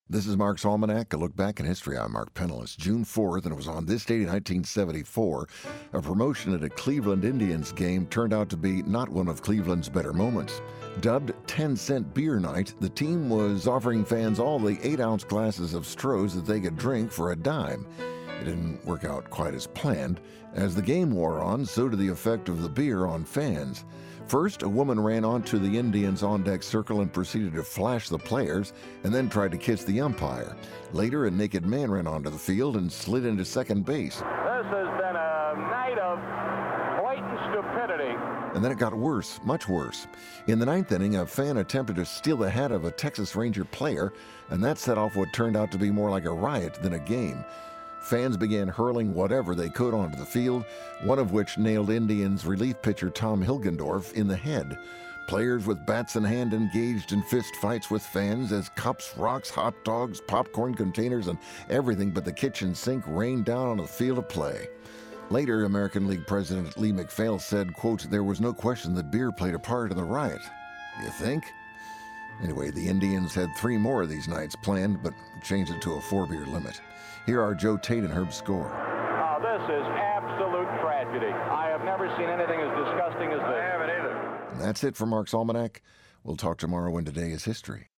This is Mark's Almanac, a look back in history. I'm Mark Pennell. It's June 4th, and it was on this date in 1974. A promotion at a Cleveland Indians game turned out to be not one of Cleveland's better moments. Dubbed 10-cent beer night, the team was offering fans all the 8-ounce glasses of Stroh's that they could drink for a dime. It didn't work out quite as planned. As the game wore on, so did the effect of the beer on fans. First, a woman ran onto the Indians' on-deck circle and proceeded to flash the players, and then tried to kiss the umpire. Later, a naked man ran onto the field and slid into second base. This has been a night of blatant stupidity. And then it got worse, much worse. In the ninth inning, a fan attempted to steal the hat of a Texas Ranger player, and that set off what turned out to be more like a riot than a game. Fans began hurling whatever they could onto the field, one of which nailed Indians relief pitcher Tom Hilgendorf in the head. Players with bats in hand engaged in fist fights with fans as cups, rocks, hot dogs, popcorn containers, and everything but the kitchen sink rained down on the field of play. Later, American League President Lee MacPhail said, quote, "There was no question that beer played a part in the riot." You think? Anyway, the Indians had 3 more of these nights planned, but changed it to a 4-beer limit. Here are Joe Tate and Herb Score. Oh, this is absolute tragedy. I have never seen anything as disgusting as this. I haven't either. And that's it for Mark's Almanac. We'll talk tomorrow when today is history.